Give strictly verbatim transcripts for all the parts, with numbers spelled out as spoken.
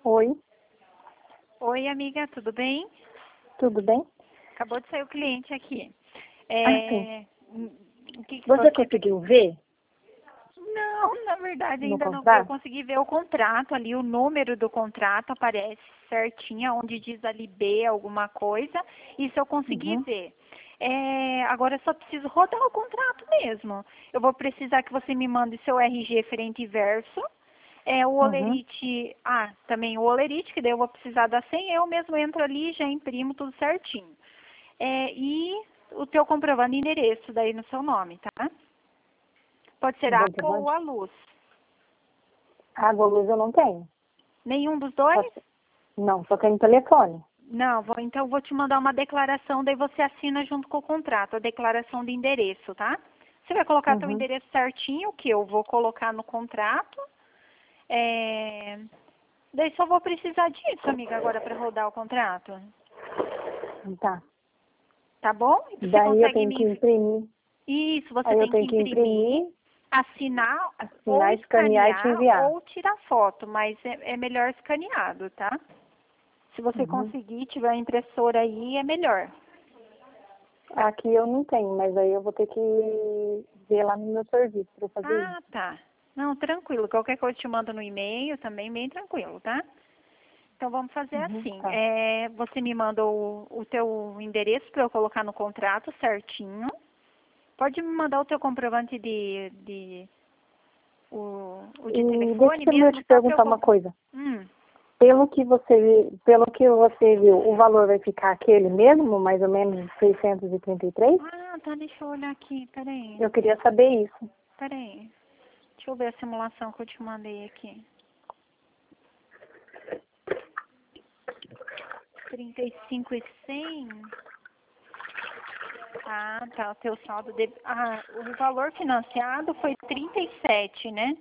Oi, Oi, amiga, tudo bem? tudo bem? Acabou de sair o cliente aqui. Ah, sim. É, hum, o que que Você você... conseguiu ver Não, na verdade no ainda não. Eu contrato? consegui ver o contrato ali, o número do contrato aparece certinho, onde diz ali B alguma coisa. Isso eu consegui Uhum, ver. É, agora eu só preciso rodar o contrato mesmo. Eu vou precisar que você me mande seu R G frente e verso. É, o uhum. olerite, ah, também o olerite, que daí eu vou precisar da senha, eu mesmo entro ali e já imprimo tudo certinho. É, e o teu comprovando de endereço daí no seu nome, tá? Pode ser Um a água ou comprovante? a luz. Água, luz eu não tenho. Nenhum dos Só dois? te- Não, só tenho telefone. Não, vou, então eu vou te mandar uma declaração, daí você assina junto com o contrato, a declaração de endereço, tá? Você vai colocar teu Uhum, endereço certinho, que eu vou colocar no contrato. É, daí só vou precisar disso, amiga, agora para rodar o contrato. tá. Tá bom? E você Daí eu consegue tenho que me... imprimir. Isso, você Aí eu tem que tenho que imprimir, imprimir, assinar ou assinar, escanear e te escanear enviar. ou tirar foto, mas é, é melhor escaneado, tá? Se você Uhum. conseguir, tiver a impressora aí, é melhor. Aqui eu não tenho, mas aí eu vou ter que ver lá no meu serviço para fazer isso. Ah, tá. Não, tranquilo. Qualquer coisa eu te mando no e-mail também, bem tranquilo, tá? Então vamos fazer Uhum, assim. tá. É, você me manda o, o teu endereço para eu colocar no contrato certinho. Pode me mandar o teu comprovante de, de o, o de E deixa telefone eu mesmo, te só para eu... perguntar com- uma coisa. Hum. Pelo que você, pelo que você viu, o valor vai ficar aquele mesmo, mais ou menos seiscentos e trinta e três? Ah, tá, deixa eu olhar aqui, peraí, Eu queria saber isso. peraí. Deixa eu ver a simulação que eu te mandei aqui. trinta e cinco e cem. Ah, tá, o teu saldo de... Ah, o valor financiado foi trinta e sete, né?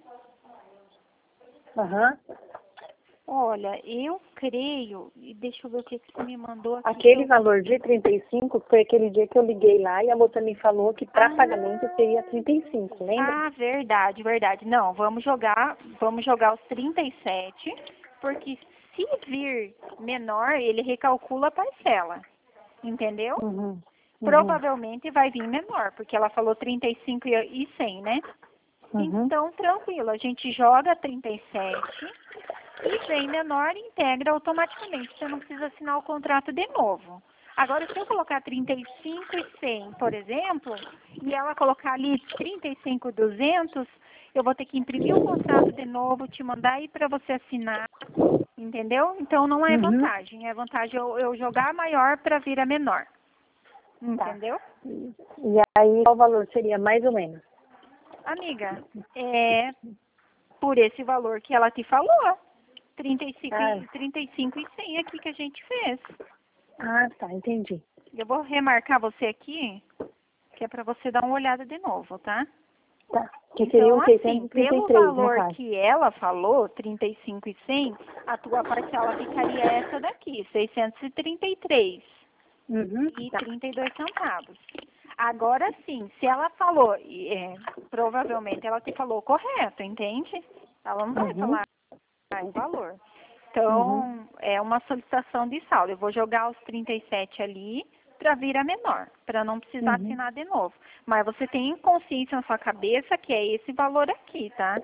Aham. Olha, eu creio, e deixa eu ver o que que você me mandou aqui que Aquele eu... valor de trinta e cinco foi aquele dia que eu liguei lá e a moça me falou que para pagamento Ah, seria trinta e cinco, lembra? ah, verdade, verdade. Não, vamos jogar, vamos jogar os trinta e sete, porque se vir menor, ele recalcula a parcela, entendeu? Uhum. Uhum. Provavelmente vai vir menor, porque ela falou trinta e cinco e cem, né? Uhum. Então, tranquilo, a gente joga trinta e sete e vem menor e integra automaticamente. Você não precisa assinar o contrato de novo. Agora, se eu colocar trinta e cinco e cem, por exemplo, e ela colocar ali trinta e cinco e duzentos, eu vou ter que imprimir o contrato de novo, te mandar aí para você assinar, entendeu? Então, não é Uhum. vantagem. É vantagem eu, eu jogar a maior para vir a menor, Tá. entendeu? E aí, qual o valor seria mais ou menos? Amiga, é por esse valor que ela te falou. trinta e cinco, Ah, e- trinta e cinco e cem aqui que a gente fez. ah, tá, entendi. Eu vou remarcar você aqui, que é para você dar uma olhada de novo, tá? Tá. Que Então, seriam assim, seiscentos e trinta e pelo três, no valor caso. que ela falou, trinta e cinco e cem, a tua parcela ficaria essa daqui, seiscentos e trinta e três Uhum. e Tá. trinta e dois centavos. Agora sim, se ela falou, e, é, provavelmente ela te falou correto, entende? Ela não vai Uhum. falar o valor. Uhum. Então, é uma solicitação de saldo. Eu vou jogar os trinta e sete ali para vir a menor, para não precisar Uhum. assinar de novo. Mas você tem consciência na sua cabeça que é esse valor aqui, tá?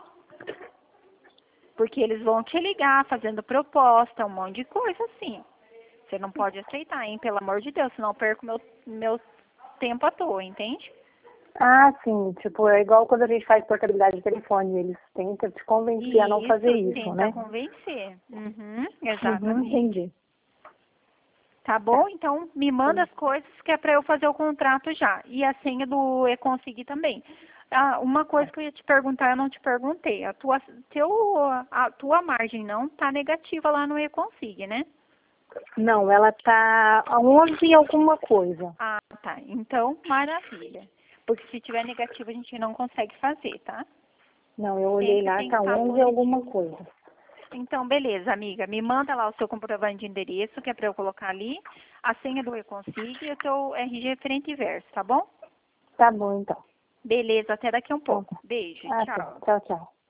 Porque eles vão te ligar fazendo proposta, um monte de coisa assim. Você não pode aceitar, hein? Pelo amor de Deus, senão eu perco meu, meu tempo à toa, entende? Ah, sim, tipo, é igual quando a gente faz portabilidade de telefone, eles tentam te convencer a não E fazer isso isso, tenta né? convencer. Uhum, Uhum, exatamente. entendi. Tá Tá. bom? Então, me manda as coisas que é para eu fazer o contrato já. E a senha do e-consegui também. Ah, uma coisa que eu ia te perguntar, eu não te perguntei. A tua, teu, a tua margem não tá negativa lá no e-consig, né? Não, ela tá a onze e alguma coisa. Ah, tá. Então, maravilha. Porque se tiver negativa, a gente não consegue fazer, tá? Não, eu olhei Sempre lá, tem que tá estar onze e alguma positivo. coisa. Então, beleza, amiga. Me manda lá o seu comprovante de endereço, que é para eu colocar ali, a senha do e-consig e o teu R G frente e verso, tá bom? Tá bom, então. Beleza, até daqui a um Então, pouco. tá. Beijo, Até. tchau. Tchau, tchau.